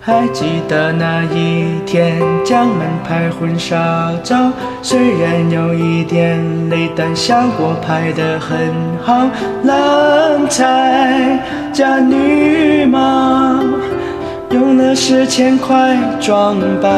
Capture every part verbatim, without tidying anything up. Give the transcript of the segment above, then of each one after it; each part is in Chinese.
还记得那一天，将门牌婚纱照，虽然有一点累，但效果拍得很好。郎才加女貌，用了十千块装扮。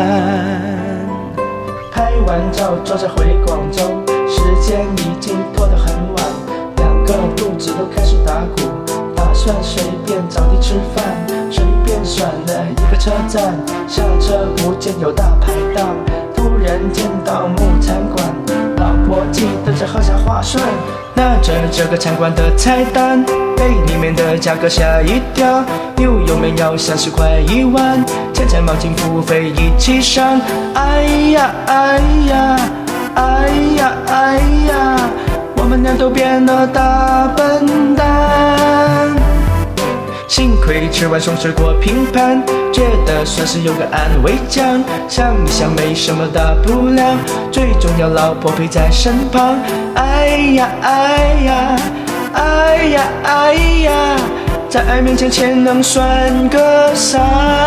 拍完照坐着回广州，时间已经拖得很晚，两个肚子都开始打鼓，打算随便找地吃饭，随便选了一个车站，下车不见有大排档，突然见到木餐馆，老婆记得着喝下花顺，拿着这个餐馆的菜单，被里面的价格吓一跳，牛油面要三十块一碗，前菜毛巾服务费一起上，哎呀哎呀哎呀哎呀，我们俩都变了大笨蛋。幸亏吃完送水果拼盘，觉得算是有个安慰奖，想一想没什么大不了，最重要老婆陪在身旁，哎呀哎呀哎呀哎呀，在爱面前钱能算个啥？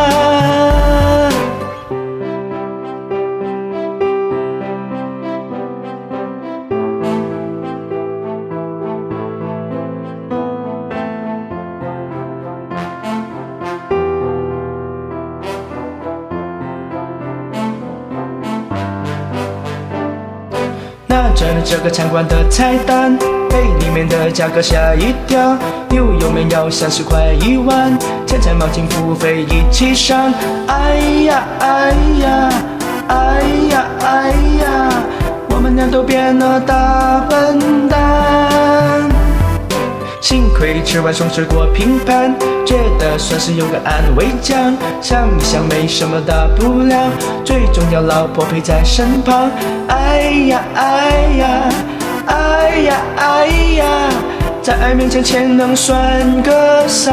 拿着这个餐馆的菜单，被里面的价格吓一跳，牛油面要三十块一碗，前菜毛巾服务费一起上，哎呀哎呀哎呀哎呀，我们俩都变了大笨蛋。幸亏吃完送水果拼盘，觉得算是有个安慰奖，想一想没什么大不了，最重要老婆陪在身旁，哎呀哎呀哎呀哎呀，在爱面前钱能算个啥？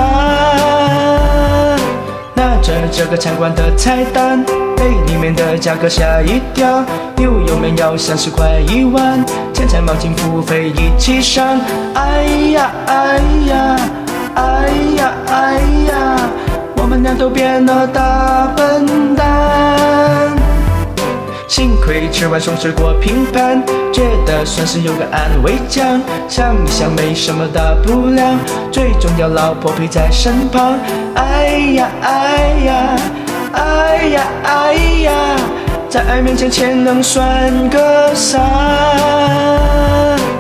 拿着这个餐馆的菜单，被里面的价格吓一跳，牛油面要三十块一碗，前菜毛巾服务费一起上，哎呀哎呀哎呀哎呀，我们俩都变了大笨蛋。幸亏吃完送水果拼盘，觉得算是有个安慰奖，想一想没什么大不了，最重要老婆陪在身旁，哎呀哎呀哎呀哎呀，在爱面前钱能算个啥？